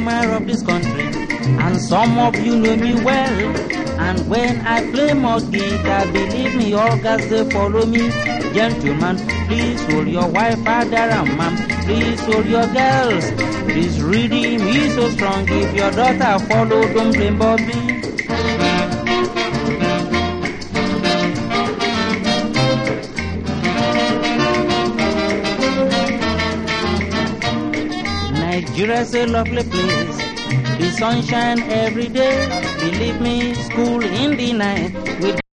grammar of this country, and some of you know me well. And when I play more guitar, believe me, all guys they follow me. Gentlemen, please hold your wife, father and mom. Please hold your girls. This rhythm is so strong. If your daughter follow, don't blame Bobby. Nigeria's a lovely place. The sunshine every day. Believe me, school in the night.